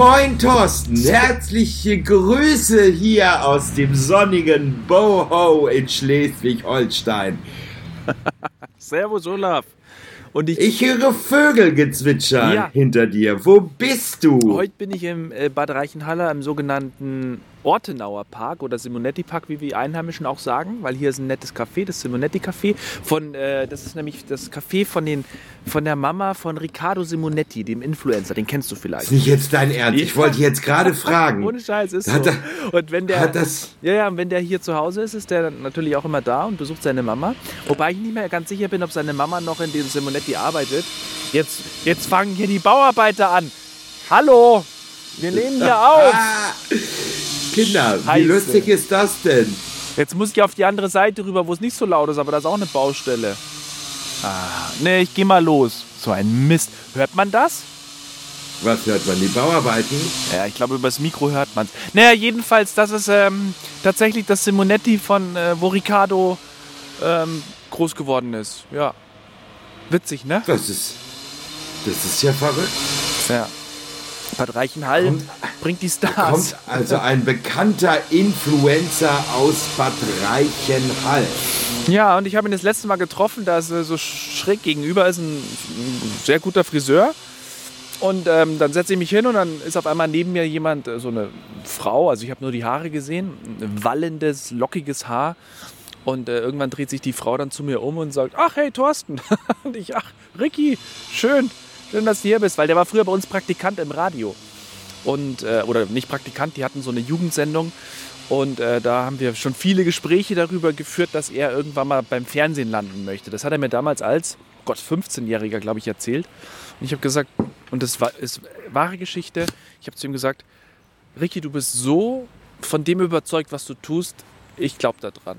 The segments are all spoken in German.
Moin Thorsten, herzliche Grüße hier aus dem sonnigen Boho in Schleswig-Holstein. Servus Olaf. Und ich höre Vögelgezwitscher hinter dir. Wo bist du? Heute bin ich im Bad Reichenhall im sogenannten Ortenauer Park oder Simonetti Park, wie wir Einheimischen auch sagen, weil hier ist ein nettes Café, das Simonetti Café. Das ist nämlich das Café von der Mama von Riccardo Simonetti, dem Influencer, den kennst du vielleicht. Ist nicht jetzt dein Ernst? Ich wollte jetzt gerade fragen. Ohne Scheiß, ist so. Und wenn der, wenn der hier zu Hause ist, ist der natürlich auch immer da und besucht seine Mama. Wobei ich nicht mehr ganz sicher bin, ob seine Mama noch in dem Simonetti arbeitet. Jetzt fangen hier die Bauarbeiter an. Hallo, wir nehmen hier auf. Kinder, wie lustig ist das denn? Jetzt muss ich auf die andere Seite rüber, wo es nicht so laut ist, aber da ist auch eine Baustelle. Nee, ich geh mal los. So ein Mist. Hört man das? Was hört man? Die Bauarbeiten? Ja, ich glaube, über das Mikro hört man es. Naja, jedenfalls, das ist tatsächlich das Simonetti wo Riccardo groß geworden ist. Ja. Witzig, ne? Das ist ja verrückt. Ja. Bad Reichenhall bringt die Stars. Kommt also ein bekannter Influencer aus Bad Reichenhall. Ja, und ich habe ihn das letzte Mal getroffen, da ist so schräg gegenüber ist ein sehr guter Friseur. Und dann setze ich mich hin und dann ist auf einmal neben mir jemand, so eine Frau, also ich habe nur die Haare gesehen, ein wallendes, lockiges Haar. Und irgendwann dreht sich die Frau dann zu mir um und sagt, ach hey Thorsten. Und ich, ach Ricky, schön, dass du hier bist. Weil der war früher bei uns Praktikant im Radio. Und, oder nicht Praktikant, die hatten so eine Jugendsendung. Und da haben wir schon viele Gespräche darüber geführt, dass er irgendwann mal beim Fernsehen landen möchte. Das hat er mir damals als, 15-Jähriger, glaube ich, erzählt. Und ich habe gesagt, und das ist wahre Geschichte, ich habe zu ihm gesagt, Ricky, du bist so von dem überzeugt, was du tust, ich glaube da dran.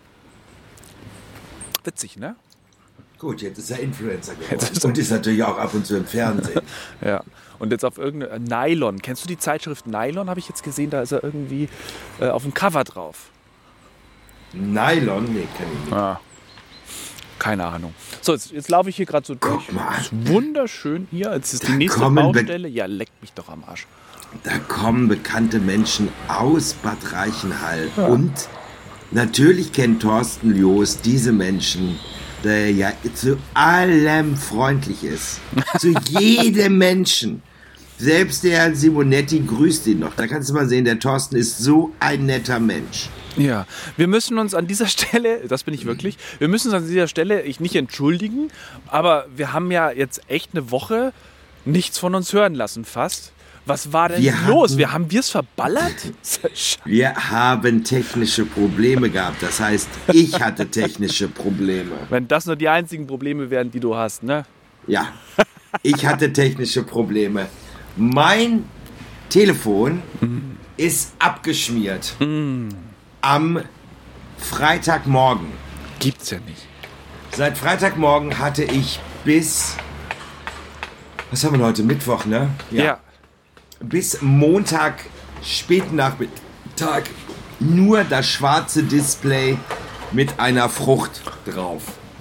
Witzig, ne? Gut, jetzt ist er Influencer geworden und ist natürlich auch ab und zu im Fernsehen. Ja, und jetzt auf irgendeine Nylon. Kennst du die Zeitschrift Nylon? Habe ich jetzt gesehen, da ist er irgendwie auf dem Cover drauf. Nylon? Nee, kenn ich nicht. Ah, keine Ahnung. So, jetzt laufe ich hier gerade so durch. Guck mal. Ist wunderschön hier. Jetzt ist die nächste Baustelle. Ja, leckt mich doch am Arsch. Da kommen bekannte Menschen aus Bad Reichenhall. Ja. Und natürlich kennt Thorsten Joos diese Menschen, der ja zu allem freundlich ist. Zu jedem Menschen. Selbst der Simonetti grüßt ihn noch. Da kannst du mal sehen, der Thorsten ist so ein netter Mensch. Ja, wir müssen uns an dieser Stelle, das bin ich wirklich, wir müssen uns an dieser Stelle nicht entschuldigen, aber wir haben ja jetzt echt eine Woche nichts von uns hören lassen fast. Was war denn los? Haben wir es verballert? Wir haben technische Probleme gehabt. Das heißt, ich hatte technische Probleme. Wenn das nur die einzigen Probleme wären, die du hast, ne? Ja, ich hatte technische Probleme. Mein Telefon ist abgeschmiert. Am Freitagmorgen. Gibt's ja nicht. Seit Freitagmorgen hatte ich bis... Was haben wir heute? Mittwoch, ne? Ja. Bis Montag, späten Nachmittag, nur das schwarze Display mit einer Frucht drauf.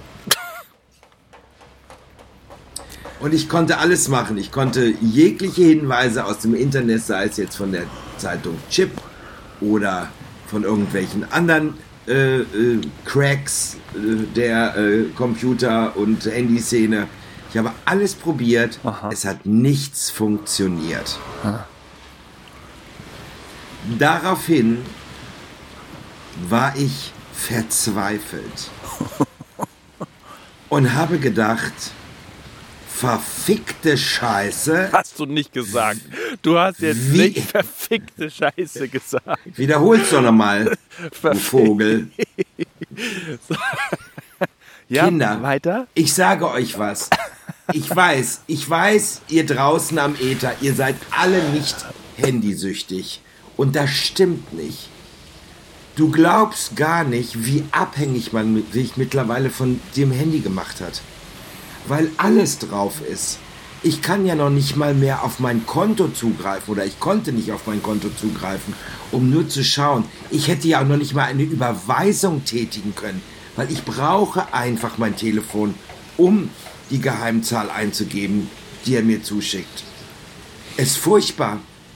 Und ich konnte alles machen. Ich konnte jegliche Hinweise aus dem Internet, sei es jetzt von der Zeitung Chip oder von irgendwelchen anderen Cracks der Computer- und Handyszene. Ich habe alles probiert. Aha. Es hat nichts funktioniert. Aha. Daraufhin war ich verzweifelt und habe gedacht, verfickte Scheiße. Hast du nicht gesagt. Du hast jetzt nicht verfickte Scheiße gesagt. Wiederhol's doch nochmal, du Vogel. So. Ja, Kinder, weiter? Ich sage euch was. Ich weiß, ihr draußen am Äther, ihr seid alle nicht handysüchtig. Und das stimmt nicht. Du glaubst gar nicht, wie abhängig man sich mittlerweile von dem Handy gemacht hat. Weil alles drauf ist. Ich kann ja noch nicht mal mehr auf mein Konto zugreifen oder ich konnte nicht auf mein Konto zugreifen, um nur zu schauen. Ich hätte ja auch noch nicht mal eine Überweisung tätigen können, weil ich brauche einfach mein Telefon, um die Geheimzahl einzugeben, die er mir zuschickt. Es ist furchtbar.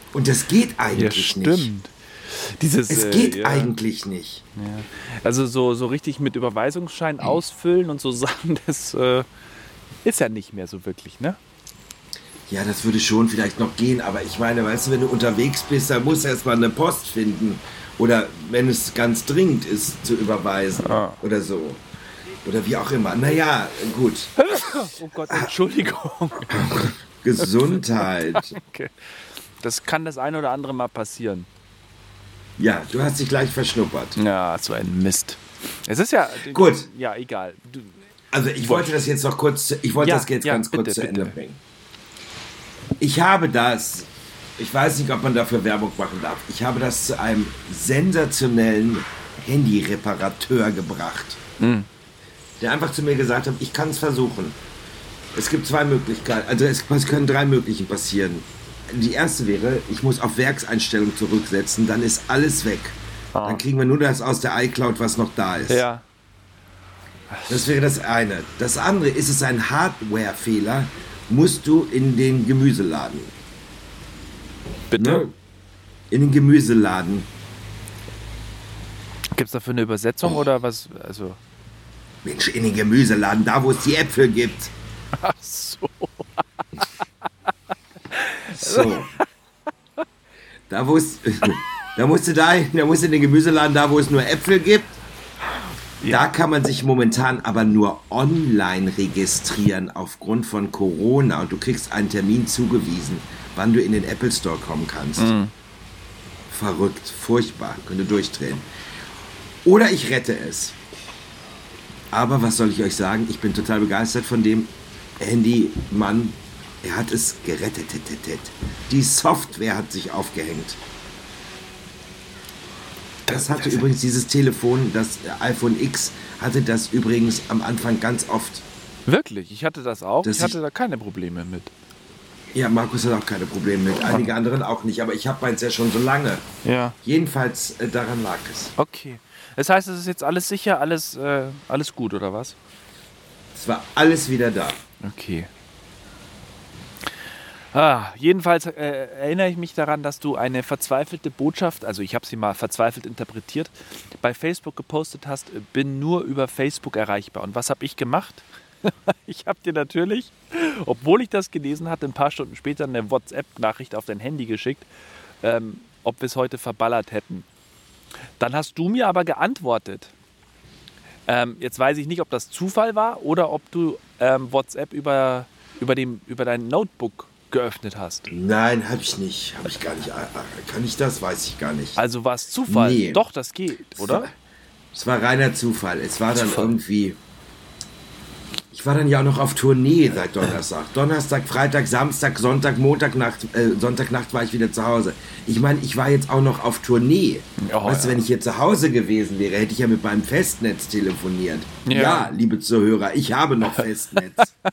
Und das geht Ja, eigentlich nicht. stimmt. Es geht ja. eigentlich nicht. Ja. Also so richtig mit Überweisungsschein ausfüllen und so Sachen, das ist ja nicht mehr so wirklich, ne? Ja, das würde schon vielleicht noch gehen, aber ich meine, weißt du, wenn du unterwegs bist, dann musst du erstmal eine Post finden. Oder wenn es ganz dringend ist, zu überweisen oder so. Oder wie auch immer. Naja, gut. Oh Gott, Entschuldigung. Gesundheit. Okay. Das kann das ein oder andere Mal passieren. Ja, du hast dich gleich verschnuppert. Ja, so ein Mist. Es ist ja... Gut. Ja, egal. Also ich wollte das jetzt noch kurz, ganz kurz zu Ende bringen. Ich habe das, ich weiß nicht, ob man dafür Werbung machen darf, ich habe das zu einem sensationellen Handy-Reparateur gebracht, der einfach zu mir gesagt hat, ich kann es versuchen. Es gibt zwei Möglichkeiten, also es können drei Möglichen passieren. Die erste wäre, ich muss auf Werkseinstellung zurücksetzen, dann ist alles weg. Dann kriegen wir nur das aus der iCloud, was noch da ist. Ja. Das wäre das eine. Das andere, ist es ein Hardware-Fehler, musst du in den Gemüseladen. Bitte? Ne? In den Gemüseladen. Gibt es dafür eine Übersetzung oder was? Also. Mensch, in den Gemüseladen, da wo es die Äpfel gibt. Ach so. So. Da musst du in den Gemüseladen, da wo es nur Äpfel gibt. Ja. Da kann man sich momentan aber nur online registrieren aufgrund von Corona und du kriegst einen Termin zugewiesen, wann du in den Apple Store kommen kannst. Verrückt, furchtbar, könnte durchdrehen. Oder ich rette es. Aber was soll ich euch sagen? Ich bin total begeistert von dem Handymann. Er hat es gerettet. Die Software hat sich aufgehängt. Das hatte übrigens dieses Telefon, das iPhone X, hatte das übrigens am Anfang ganz oft. Wirklich? Ich hatte das auch. Das Ich hatte da keine Probleme mit. Ja, Markus hat auch keine Probleme mit. Einige anderen auch nicht, aber ich habe meins ja schon so lange. Ja. Jedenfalls, daran lag es. Okay. Das heißt, es ist jetzt alles sicher, alles gut, oder was? Es war alles wieder da. Okay. Jedenfalls erinnere ich mich daran, dass du eine verzweifelte Botschaft, also ich habe sie mal verzweifelt interpretiert, bei Facebook gepostet hast, bin nur über Facebook erreichbar. Und was habe ich gemacht? Ich habe dir natürlich, obwohl ich das gelesen hatte, ein paar Stunden später eine WhatsApp-Nachricht auf dein Handy geschickt, ob wir es heute verballert hätten. Dann hast du mir aber geantwortet. Jetzt weiß ich nicht, ob das Zufall war oder ob du WhatsApp über dein Notebook geöffnet hast. Nein, habe ich nicht. Habe ich gar nicht. Kann ich das? Weiß ich gar nicht. Also war es Zufall? Nee. Doch, das geht, oder? Es war reiner Zufall. Es war dann irgendwie... Ich war dann ja auch noch auf Tournee seit Donnerstag. Donnerstag, Freitag, Samstag, Sonntag, Sonntagnacht war ich wieder zu Hause. Ich meine, ich war jetzt auch noch auf Tournee. Weißt du, wenn ich hier zu Hause gewesen wäre, hätte ich ja mit meinem Festnetz telefoniert. Ja, liebe Zuhörer, ich habe noch Festnetz.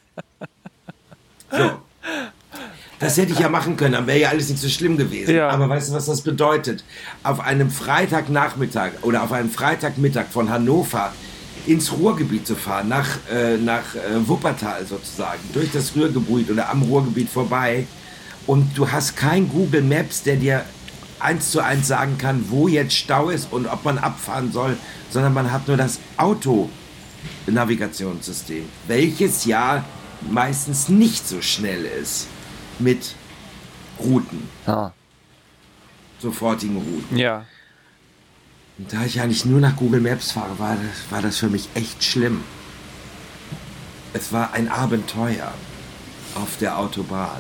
So. Das hätte ich ja machen können, dann wäre ja alles nicht so schlimm gewesen. Ja. Aber weißt du, was das bedeutet? Auf einem Freitagnachmittag oder auf einem Freitagmittag von Hannover ins Ruhrgebiet zu fahren, nach Wuppertal sozusagen, durch das Ruhrgebiet oder am Ruhrgebiet vorbei, und du hast kein Google Maps, der dir 1:1 sagen kann, wo jetzt Stau ist und ob man abfahren soll, sondern man hat nur das Auto-Navigationssystem, welches ja meistens nicht so schnell ist mit Routen, sofortigen Routen. Ja. Und da ich eigentlich nur nach Google Maps fahre, war das für mich echt schlimm. Es war ein Abenteuer auf der Autobahn.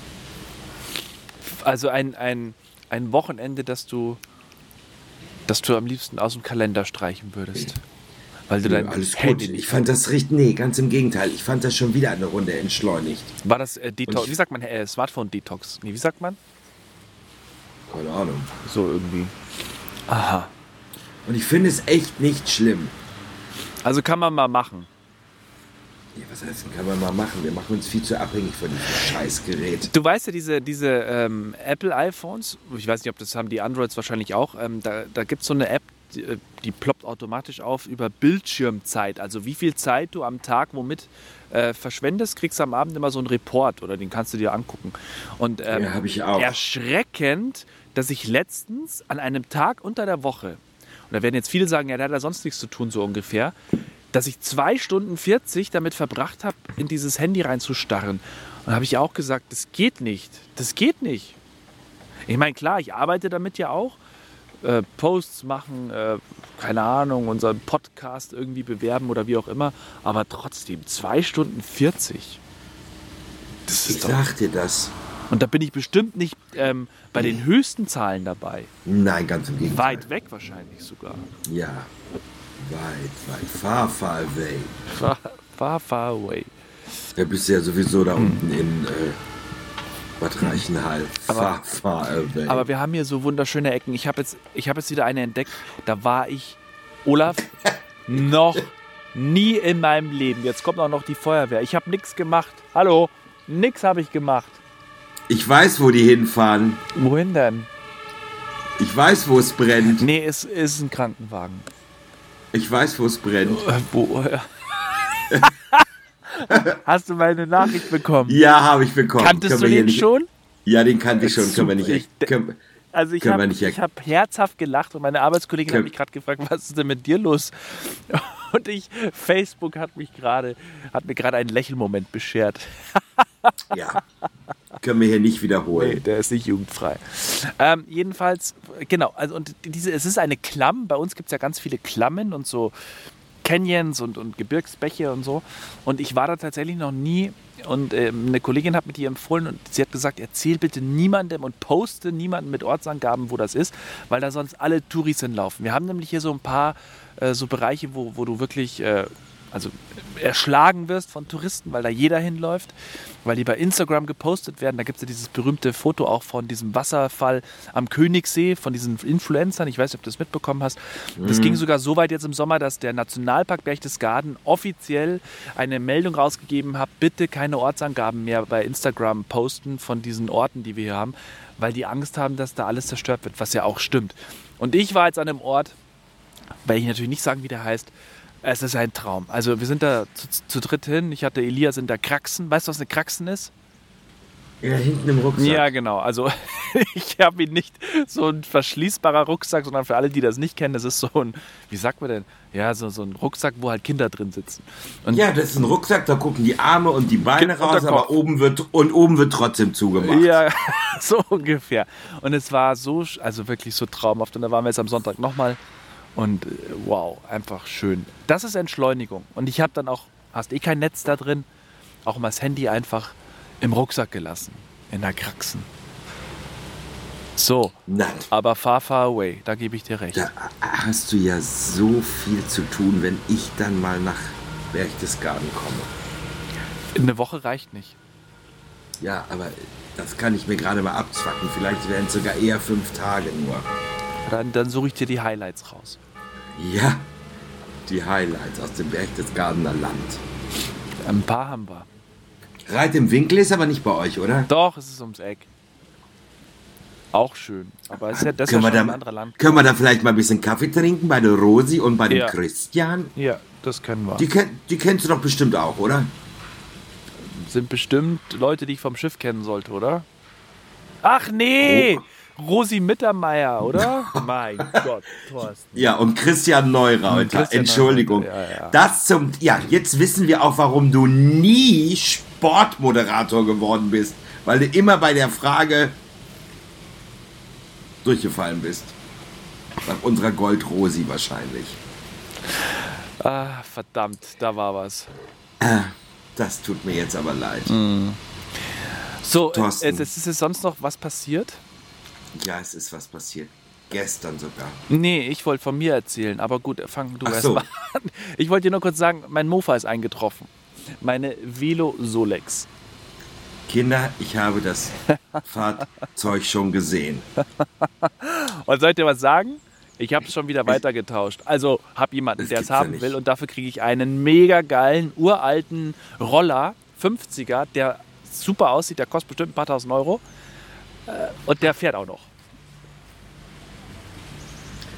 Also ein Wochenende, das du am liebsten aus dem Kalender streichen würdest. Weil du dein Alles gut. Handy nicht... Ich fand das richtig... Nee, ganz im Gegenteil. Ich fand das schon wieder eine Runde entschleunigt. War das Detox? Wie sagt man? Smartphone-Detox? Nee, wie sagt man? Keine Ahnung. So irgendwie. Aha. Und ich finde es echt nicht schlimm. Also kann man mal machen. Ja, was heißt, kann man mal machen? Wir machen uns viel zu abhängig von diesem Scheißgerät. Du weißt ja, diese Apple iPhones, ich weiß nicht, ob das haben die Androids wahrscheinlich auch, da gibt es so eine App, die ploppt automatisch auf über Bildschirmzeit. Also wie viel Zeit du am Tag womit verschwendest, kriegst du am Abend immer so einen Report oder den kannst du dir angucken. Und Ja, habe ich auch. erschreckend, dass ich letztens an einem Tag unter der Woche, und da werden jetzt viele sagen, ja, der hat da sonst nichts zu tun, so ungefähr, dass ich 2 Stunden 40 damit verbracht habe, in dieses Handy reinzustarren. Und da habe ich auch gesagt, das geht nicht. Das geht nicht. Ich meine, klar, ich arbeite damit ja auch. Posts machen, keine Ahnung, unseren Podcast irgendwie bewerben oder wie auch immer. Aber trotzdem, 2 Stunden 40. Das Ich ist doch, sag dir das. und da bin ich bestimmt nicht bei den höchsten Zahlen dabei. Nein, ganz im Gegenteil. Weit weg wahrscheinlich sogar. Ja. Weit. Far away. Far away. Da bist du ja sowieso da unten in Bad Reichenhall. Far away. Aber wir haben hier so wunderschöne Ecken. Ich habe jetzt wieder eine entdeckt. Da war ich, Olaf, noch nie in meinem Leben. Jetzt kommt auch noch die Feuerwehr. Ich habe nichts gemacht. Hallo, nix habe ich gemacht. Ich weiß, wo die hinfahren. Wohin denn? Ich weiß, wo es brennt. Nee, es ist ein Krankenwagen. Ich weiß, wo es brennt. Wo? Hast du meine Nachricht bekommen? Ja, habe ich bekommen. Kanntest Können du wir hier den nicht- schon? Ja, den kannte ich schon. Können wir Super. nicht. Also ich Können wir habe nicht hab herzhaft gelacht und meine Arbeitskollegin hat Können- mich gerade gefragt, was ist denn mit dir los? Und Facebook hat mir gerade einen Lächelmoment beschert. Ja. Können wir hier nicht wiederholen. Nee, der ist nicht jugendfrei. Jedenfalls, genau, also und es ist eine Klamm. Bei uns gibt es ja ganz viele Klammen und so Canyons und Gebirgsbäche und so. Und ich war da tatsächlich noch nie. Und eine Kollegin hat mir die empfohlen und sie hat gesagt, erzähl bitte niemandem und poste niemandem mit Ortsangaben, wo das ist, weil da sonst alle Touris hinlaufen. Wir haben nämlich hier so ein paar so Bereiche, wo du wirklich erschlagen wirst von Touristen, weil da jeder hinläuft, weil die bei Instagram gepostet werden. Da gibt es ja dieses berühmte Foto auch von diesem Wasserfall am Königssee, von diesen Influencern. Ich weiß nicht, ob du das mitbekommen hast. Das ging sogar so weit jetzt im Sommer, dass der Nationalpark Berchtesgaden offiziell eine Meldung rausgegeben hat, bitte keine Ortsangaben mehr bei Instagram posten von diesen Orten, die wir hier haben, weil die Angst haben, dass da alles zerstört wird, was ja auch stimmt. Und ich war jetzt an einem Ort, weil ich natürlich nicht sagen, wie der heißt. Es ist ein Traum. Also wir sind da zu dritt hin. Ich hatte Elias in der Kraxen. Weißt du, was eine Kraxen ist? Ja, hinten im Rucksack. Ja, genau. Also ich habe ihn nicht so ein verschließbarer Rucksack, sondern für alle, die das nicht kennen, das ist so ein, wie sagt man denn? Ja, so ein Rucksack, wo halt Kinder drin sitzen. Und Ja, das ist ein Rucksack, da gucken die Arme und die Beine Und der raus, aber Kopf. oben wird trotzdem zugemacht. Ja, so ungefähr. Und es war so, also wirklich so traumhaft. Und da waren wir jetzt am Sonntag nochmal. Und wow, einfach schön. Das ist Entschleunigung. Und ich habe dann auch, hast kein Netz da drin, auch mal das Handy einfach im Rucksack gelassen. In der Kraxen. So, Na, aber far away, da gebe ich dir recht. da hast du ja so viel zu tun, wenn ich dann mal nach Berchtesgaden komme. Eine Woche reicht nicht. Ja, aber das kann ich mir gerade mal abzwacken. Vielleicht wären es sogar eher 5 Tage nur. Dann suche ich dir die Highlights raus. Ja, die Highlights aus dem Berchtesgadener Land. Ein paar haben wir. Reit im Winkel ist aber nicht bei euch, oder? Doch, es ist ums Eck. Auch schön. Aber es ist ja, das ist ja Können wir, schon ein da, anderer Land. können wir da vielleicht mal ein bisschen Kaffee trinken bei der Rosi und bei dem Ja. Christian? Ja, das können wir. Die kennst du doch bestimmt auch, oder? Sind bestimmt Leute, die ich vom Schiff kennen sollte, oder? Ach nee! Rosi Mittermeier, oder? Mein Gott, Thorsten. Ja, und Christian Neureuter. Christian Entschuldigung. Neureuter, ja. Jetzt wissen wir auch, warum du nie Sportmoderator geworden bist. Weil du immer bei der Frage durchgefallen bist. Nach unserer Gold-Rosi wahrscheinlich. Ah, verdammt, da war was. Das tut mir jetzt aber leid. So, Thorsten. es ist sonst noch was passiert? Ja, es ist was passiert. Gestern sogar. Nee, ich wollte von mir erzählen, aber gut, fang du Ach erst so. mal an. Ich wollte dir nur kurz sagen, mein Mofa ist eingetroffen. Meine Velo Solex. Kinder, ich habe das Fahrzeug schon gesehen. Und soll ich dir was sagen? Ich habe es schon wieder weitergetauscht. Also habe jemanden, Das der es gibt's ja haben nicht. will und dafür kriege ich einen mega geilen, uralten Roller, 50er, der super aussieht, der kostet bestimmt ein paar tausend Euro. Und der fährt auch noch.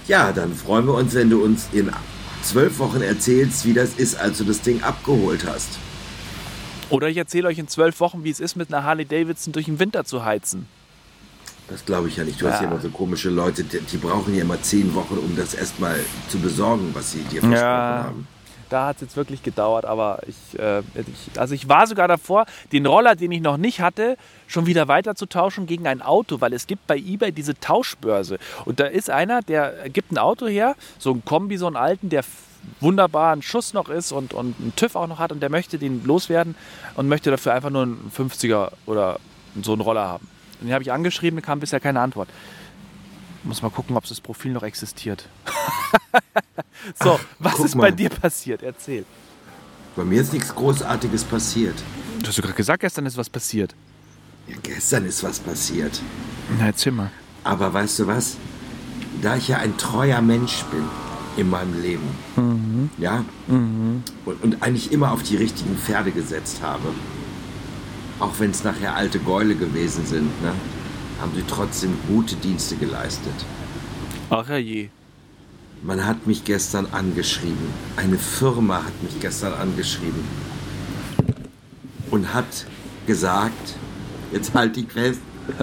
Ja, dann freuen wir uns, wenn du uns in 12 Wochen erzählst, wie das ist, als du das Ding abgeholt hast. Oder ich erzähle euch in 12 Wochen, wie es ist, mit einer Harley Davidson durch den Winter zu heizen. Das glaube ich ja nicht. Du hast ja immer so komische Leute, die brauchen ja immer 10 Wochen, um das erstmal zu besorgen, was sie dir versprochen haben. Da hat es jetzt wirklich gedauert, aber ich war sogar davor, den Roller, den ich noch nicht hatte, schon wieder weiter zu tauschen gegen ein Auto, weil es gibt bei eBay diese Tauschbörse. Und da ist einer, der gibt ein Auto her, so ein Kombi, so einen alten, der wunderbar ein Schuss noch ist und einen TÜV auch noch hat und der möchte den loswerden und möchte dafür einfach nur einen 50er oder so einen Roller haben. Den habe ich angeschrieben, da kam bisher keine Antwort. Muss mal gucken, ob das Profil noch existiert. So, was ist bei dir passiert? Erzähl. Bei mir ist nichts Großartiges passiert. Du hast gerade gesagt, gestern ist was passiert. Ja, gestern ist was passiert. Na, erzähl mal. Aber weißt du was? Da ich ja ein treuer Mensch bin in meinem Leben, ja, und eigentlich immer auf die richtigen Pferde gesetzt habe, auch wenn es nachher alte Gäule gewesen sind, ne, haben sie trotzdem gute Dienste geleistet. Ach je. Man hat mich gestern angeschrieben. Eine Firma hat mich gestern angeschrieben. Und hat gesagt, jetzt halt dich fest,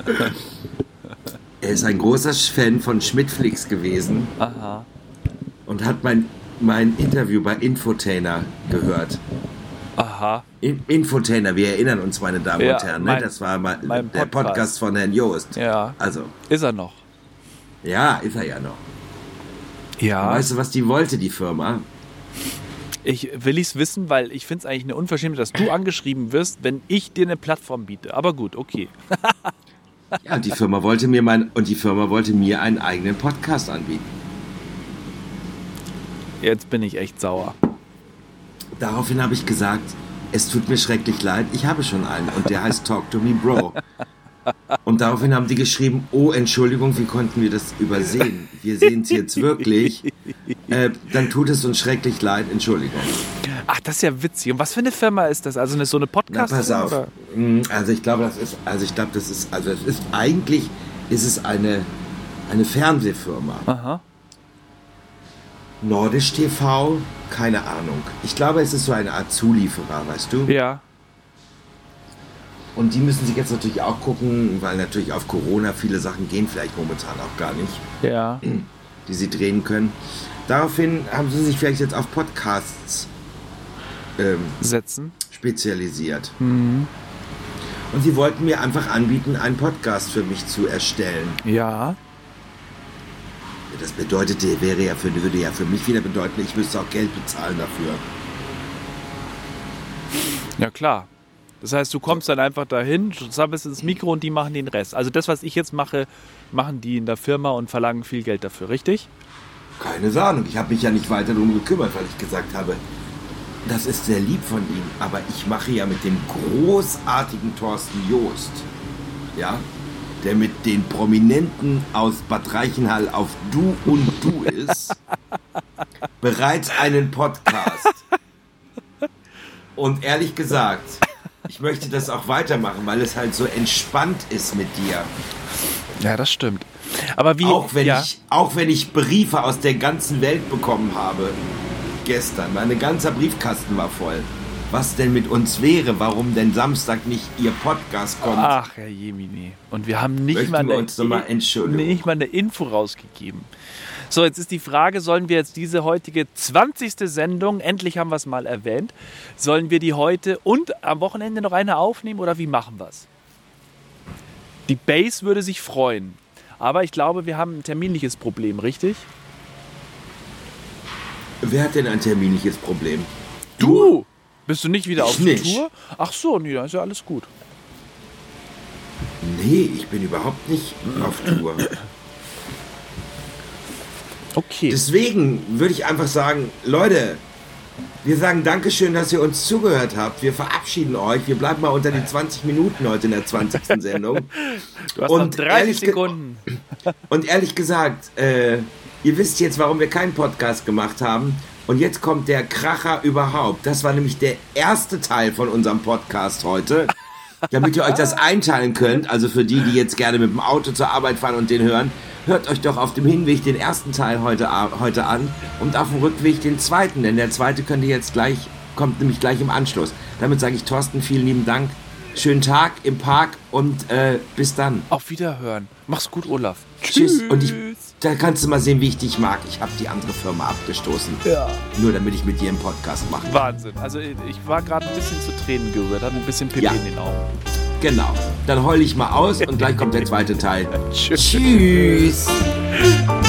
er ist ein großer Fan von Schmidtflix gewesen. Aha. Und hat mein Interview bei Infotainer gehört. Aha. Infotainer, wir erinnern uns, meine Damen und Herren, ne? Das war mal der Podcast von Herrn Joost. Ja. Also. Ist er noch? Ja, ist er ja noch. Ja. Und weißt du, was die wollte, die Firma? Will ich es wissen, weil ich finde es eigentlich eine Unverschämtheit, dass du angeschrieben wirst, wenn ich dir eine Plattform biete. Aber gut, okay. Ja, die Firma wollte mir einen eigenen Podcast anbieten. Jetzt bin ich echt sauer. Daraufhin habe ich gesagt, es tut mir schrecklich leid, ich habe schon einen und der heißt Talk to Me Bro. Und daraufhin haben die geschrieben, oh Entschuldigung, wie konnten wir das übersehen? Wir sehen es jetzt wirklich. Dann tut es uns schrecklich leid, Entschuldigung. Ach, das ist ja witzig. Und was für eine Firma ist das? Also so eine Podcast? Na, pass auf. Oder? Also ich glaube, eigentlich ist es eine Fernsehfirma. Aha. Nordisch TV, keine Ahnung. Ich glaube, es ist so eine Art Zulieferer, weißt du? Ja. Und die müssen sich jetzt natürlich auch gucken, weil natürlich auf Corona viele Sachen gehen vielleicht momentan auch gar nicht, Ja. die sie drehen können. Daraufhin haben sie sich vielleicht jetzt auf Podcasts setzen spezialisiert. Und sie wollten mir einfach anbieten, einen Podcast für mich zu erstellen. Ja. Das würde ja für mich wieder bedeuten, ich müsste auch Geld bezahlen dafür. Ja, klar. Das heißt, du kommst dann einfach dahin, sammelst ins Mikro und die machen den Rest. Also das, was ich jetzt mache, machen die in der Firma und verlangen viel Geld dafür, richtig? Keine Ahnung, ich habe mich ja nicht weiter darum gekümmert, weil ich gesagt habe, das ist sehr lieb von ihm, aber ich mache ja mit dem großartigen Thorsten Joost, ja, der mit den Prominenten aus Bad Reichenhall auf Du und Du ist, bereits einen Podcast. Und ehrlich gesagt, ich möchte das auch weitermachen, weil es halt so entspannt ist mit dir. Ja, das stimmt. Aber wie? Auch wenn ich Briefe aus der ganzen Welt bekommen habe, gestern, mein ganzer Briefkasten war voll. Was denn mit uns wäre, warum denn Samstag nicht Ihr Podcast kommt. Ach, Herr Jemini. Und wir haben nicht mal eine Info rausgegeben. So, jetzt ist die Frage, sollen wir jetzt diese heutige 20. Sendung, endlich haben wir es mal erwähnt, sollen wir die heute und am Wochenende noch eine aufnehmen oder wie machen wir es? Die Base würde sich freuen, aber ich glaube, wir haben ein terminliches Problem, richtig? Wer hat denn ein terminliches Problem? Du! Bist du nicht wieder auf nicht. Tour? Ach so, nee, dann ist ja alles gut. Nee, ich bin überhaupt nicht auf Tour. Okay. Deswegen würde ich einfach sagen, Leute, wir sagen Dankeschön, dass ihr uns zugehört habt. Wir verabschieden euch. Wir bleiben mal unter den 20 Minuten heute in der 20. Sendung. Du hast noch 30 Sekunden. Und ehrlich gesagt, ihr wisst jetzt, warum wir keinen Podcast gemacht haben. Und jetzt kommt der Kracher überhaupt. Das war nämlich der erste Teil von unserem Podcast heute. Damit ihr euch das einteilen könnt, also für die jetzt gerne mit dem Auto zur Arbeit fahren und den hören. hört euch doch auf dem Hinweg den ersten Teil heute an und auf dem Rückweg den zweiten, denn der zweite kommt nämlich gleich im Anschluss. Damit sage ich Thorsten, vielen lieben Dank. Schönen Tag im Park und bis dann. Auf Wiederhören. Mach's gut, Olaf. Tschüss. Und da kannst du mal sehen, wie ich dich mag. Ich habe die andere Firma abgestoßen. Ja. Nur damit ich mit dir einen Podcast mache. Wahnsinn. Also ich war gerade ein bisschen zu Tränen gerührt, hatte ein bisschen Pipi in den Augen. Genau. Dann heul ich mal aus und gleich kommt der zweite Teil. Tschüss.